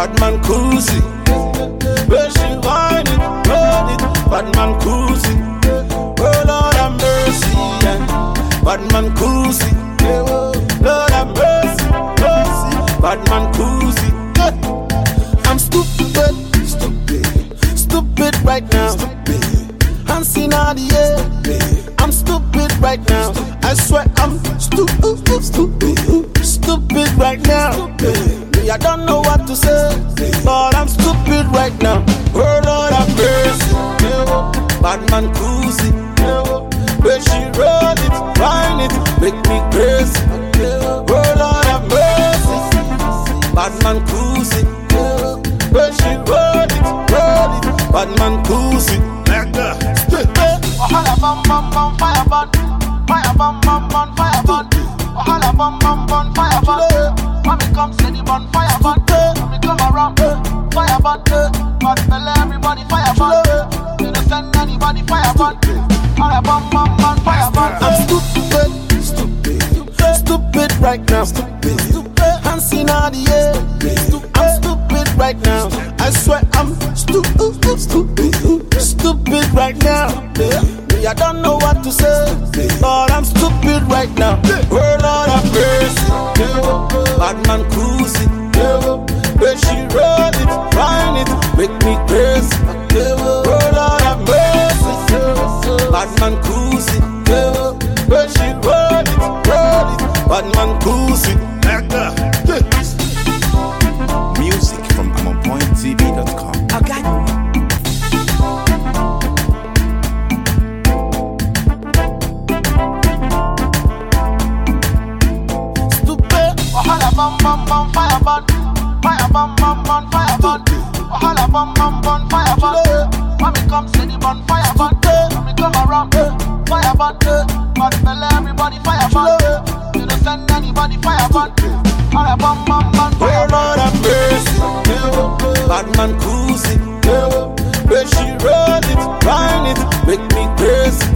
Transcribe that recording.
bad man cruisy. Where she whine it, roll it, bad man cruisy. Oh Lord have mercy, yeah. Bad man cruisy. Lord have mercy, mercy, bad man cruisy. I'm stupid, stupid right now. Hands in all the air. I'm stupid right now. I swear I'm stupid right now. I don't know what to say, but I'm stupid right now. Oh Lord have mercy, bad man cruisy. Where she roll it, whine it, make me crazy. Oh Lord have mercy, bad man cruisy. Where she roll it, bad man cruisy. Ohala bum bum bum fire burn, fire bum bum bum fire burn. Ohala bum bum bum fire burn. When me come say the bun fire burn, when me come around fire burn. But tell everybody fire burn. You don't send anybody fire burn. Ohala bum bum bum fire burn. I'm stupid right now. Hands in all the air. I'm stupid right now. I swear I'm stupid right now. I don't know what to say, but I'm stupid right now. Oh Lord have mercy, bad man cruisy. Where she roll it, whine it, make me crazy. Oh Lord have mercy, bad man cruisy. Where she roll it, bad man cruisy. Music from AmonPointTV.com. Okay. Ohala bum bum bum fire burn, fire bum bum bum fire burn. Ohala bum bum bum fire burn. When me come say the bun fire burn, when me come around fire burn. But tell everybody fire burn. You don't send anybody fire burn. Ohala bum bum bum fire burn. Oh Lord have mercy, bad man cruisy. Where she roll it, whine it, make me crazy.